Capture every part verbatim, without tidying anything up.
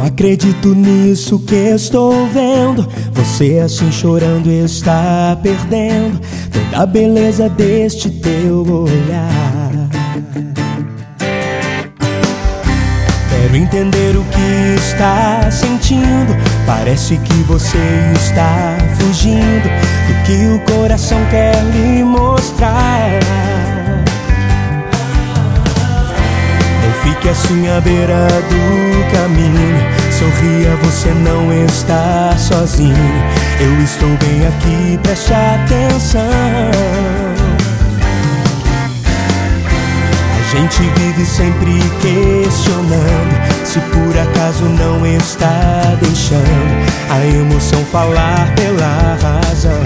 acredito nisso que estou vendo. Você assim chorando está perdendo toda a beleza deste teu olhar. Quero entender o que está sentindo. Parece que você está fugindo do que o coração quer lhe mostrar. Não fique assim à beira do caminho. Sorria, você não está sozinho. Eu estou bem aqui, preste atenção. A gente vive sempre questionando se por acaso não está deixando a emoção falar pela razão.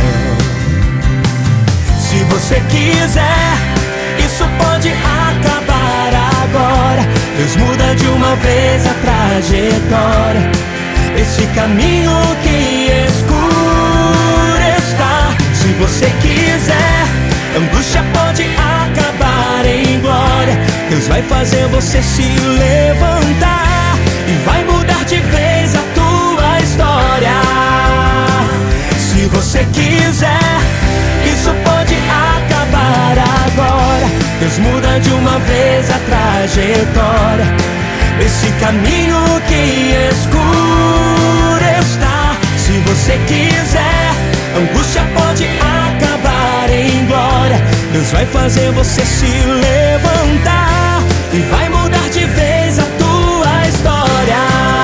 Se você quiser, isso pode acabar agora. Deus muda de uma vez a trajetória. Esse caminho que escuro está. Se você quiser, angústia pode acabar em glória. Deus vai fazer você se levantar e vai mudar de vez a tua história. Se você quiser, isso pode acabar agora. Deus muda de uma vez a trajetória. Esse caminho que escuro está. Se você quiser, angústia pode acabar em glória. Deus vai fazer você se levantar e vai mudar de vez a tua história.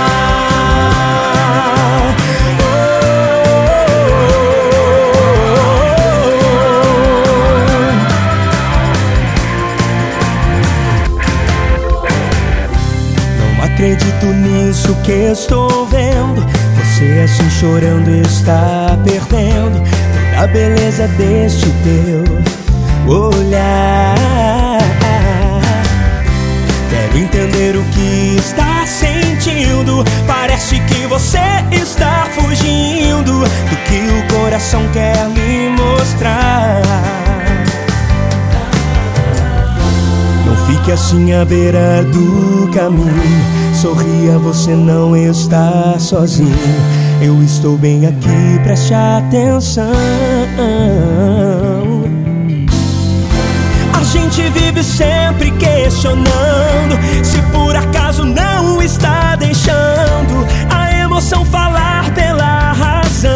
Não acredito nisso que estou vendo. Você assim chorando está perdendo toda a beleza deste teu olhar. Quero entender o que está sentindo. Parece que você está fugindo do que o coração quer lhe mostrar. Não fique assim à beira do caminho. Sorria, você não está sozinho. Eu estou bem aqui, preste atenção. A gente vive sempre questionando se por acaso não está deixando a emoção falar pela razão.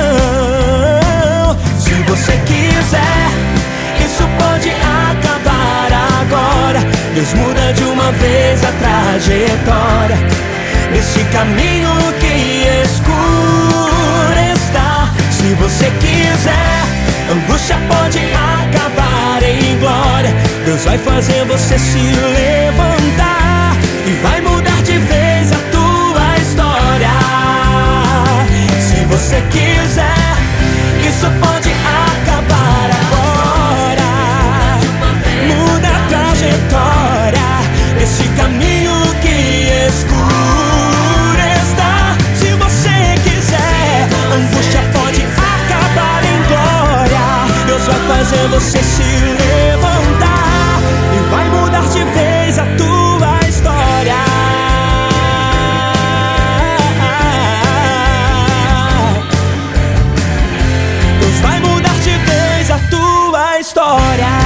Se você quiser, isso pode acabar agora. Deus muda de uma vez a trajetória. Nesse caminho que escuro está. Se você quiser, angústia pode acabar em glória. Deus vai fazer você se levantar e vai mudar de vez a tua história. Se você quiser, isso pode acabar agora. Muda a trajetória. Esse caminho que escuro está. Se você quiser, angústia pode acabar em glória. Deus vai fazer você se levantar e vai mudar de vez a tua história. Deus vai mudar de vez a tua história.